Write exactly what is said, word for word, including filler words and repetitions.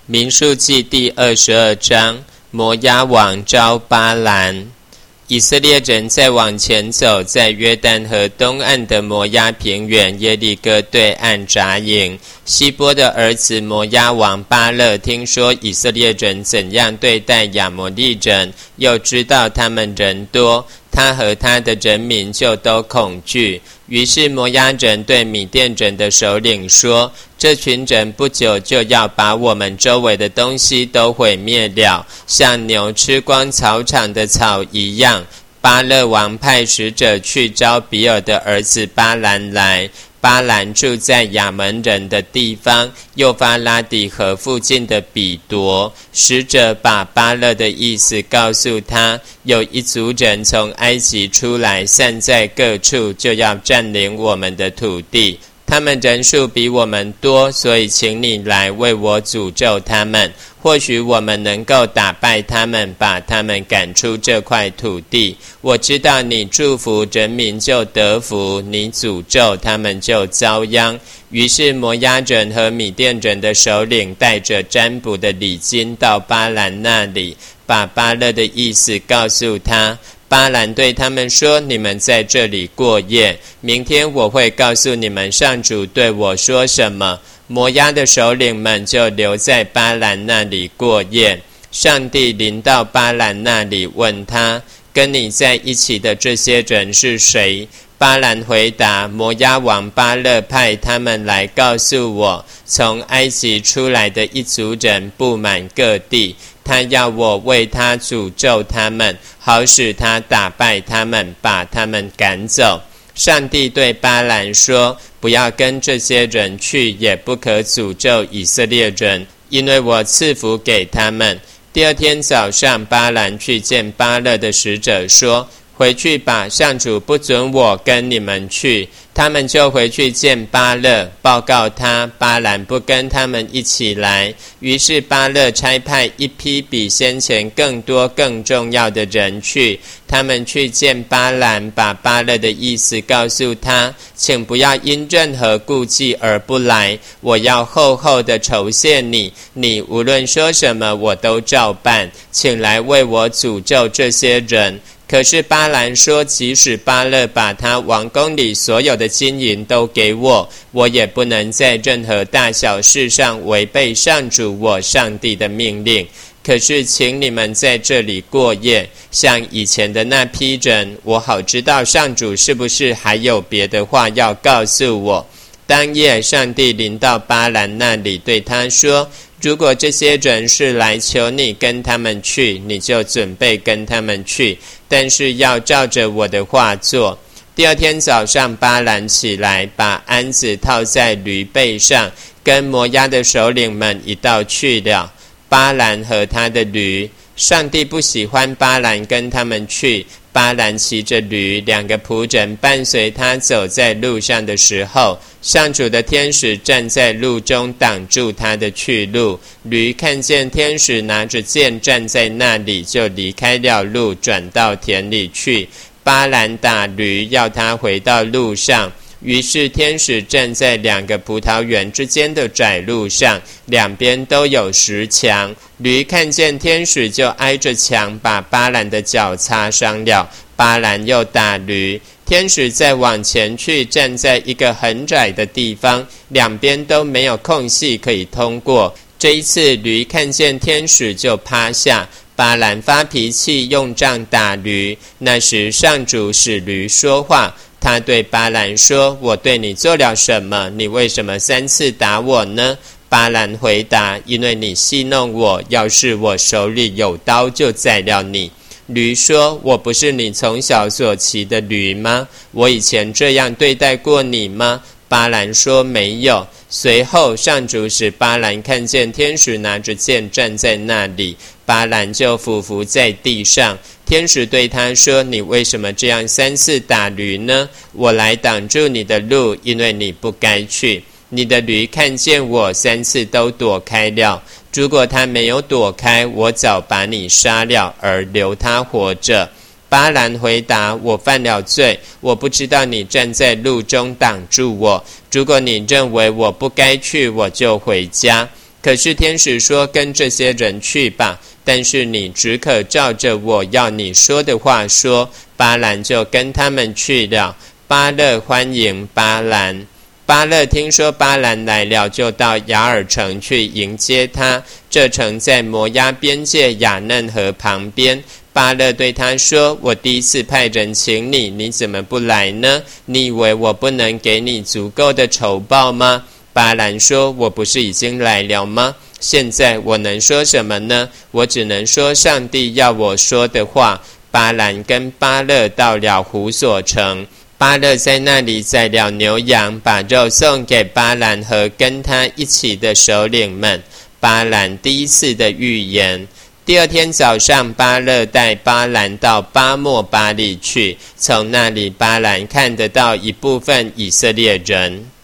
民数记第二十二章，摩押王招巴兰。以色列人再往前走，在约旦河东岸的摩押平原耶利哥对岸扎营。希波的儿子摩押王巴勒听说以色列人怎样对待亚摩利人，又知道他们人多，他和他的人民就都恐惧。于是摩押人对米甸人的首领说，这群人不久就要把我们周围的东西都毁灭了，像牛吃光草场的草一样。巴勒王派使者去招比尔的儿子巴兰来，巴兰住在亚门人的地方，幼发拉底河附近的比夺。使者把巴勒的意思告诉他，有一族人从埃及出来，散在各处，就要占领我们的土地。他们人数比我们多，所以请你来为我诅咒他们，或许我们能够打败他们，把他们赶出这块土地。我知道你祝福人民就得福，你诅咒他们就遭殃。于是摩押人和米甸人的首领带着占卜的礼金到巴兰那里，把巴勒的意思告诉他。巴兰对他们说，你们在这里过夜，明天我会告诉你们上主对我说什么。摩押的首领们就留在巴兰那里过夜。上帝临到巴兰那里，问他，跟你在一起的这些人是谁？巴兰回答，摩押王巴勒派他们来告诉我，从埃及出来的一族人布满各地，他要我为他诅咒他们，好使他打败他们，把他们赶走。上帝对巴兰说，不要跟这些人去，也不可诅咒以色列人，因为我赐福给他们。第二天早上，巴兰去见巴勒的使者说，回去吧，上主不准我跟你们去。他们就回去见巴勒，报告他，巴兰不跟他们一起来。于是巴勒差派一批比先前更多更重要的人去，他们去见巴兰，把巴勒的意思告诉他，请不要因任何顾忌而不来，我要厚厚的酬谢你，你无论说什么我都照办，请来为我诅咒这些人。可是巴兰说，即使巴勒把他王宫里所有的金银都给我，我也不能在任何大小事上违背上主我上帝的命令。可是请你们在这里过夜，像以前的那批人，我好知道上主是不是还有别的话要告诉我。当夜，上帝临到巴兰那里，对他说，如果这些人是来求你跟他们去，你就准备跟他们去，但是要照着我的话做。第二天早上，巴兰起来，把鞍子套在驴背上，跟摩押的首领们一道去了。巴兰和他的驴，上帝不喜欢巴兰跟他们去。巴兰骑着驴，两个仆人伴随他走在路上的时候，上主的天使站在路中挡住他的去路。驴看见天使拿着剑站在那里，就离开了路，转到田里去。巴兰打驴，要他回到路上。于是天使站在两个葡萄园之间的窄路上，两边都有石墙。驴看见天使，就挨着墙，把巴兰的脚擦伤了。巴兰又打驴，天使再往前去，站在一个很窄的地方，两边都没有空隙可以通过。这一次驴看见天使就趴下，巴兰发脾气，用杖打驴。那时上主使驴说话，他对巴兰说，我对你做了什么？你为什么三次打我呢？巴兰回答，因为你戏弄我，要是我手里有刀就宰了你。驴说，我不是你从小所骑的驴吗？我以前这样对待过你吗？巴兰说，没有。随后上主使巴兰看见天使拿着剑站在那里，巴兰就俯伏在地上。天使对他说，你为什么这样三次打驴呢？我来挡住你的路，因为你不该去。你的驴看见我三次都躲开了，如果他没有躲开，我早把你杀了，而留他活着。巴兰回答，我犯了罪，我不知道你站在路中挡住我，如果你认为我不该去，我就回家。可可是天使说，跟这些人去吧，但是你只可照着我要你说的话说。巴兰就跟他们去了。巴勒欢迎巴兰。巴勒听说巴兰来了，就到雅尔城去迎接他。这城在摩押边界雅嫩河旁边。巴勒对他说，我第一次派人请你，你怎么不来呢？你以为我不能给你足够的酬报吗？巴兰说，我不是已经来了吗？现在我能说什么呢？我只能说上帝要我说的话。巴兰跟巴勒到了胡所城，巴勒在那里宰了牛羊，把肉送给巴兰和跟他一起的首领们。巴兰第一次的预言。第二天早上，巴勒带巴兰到巴莫巴里去，从那里巴兰看得到一部分以色列人。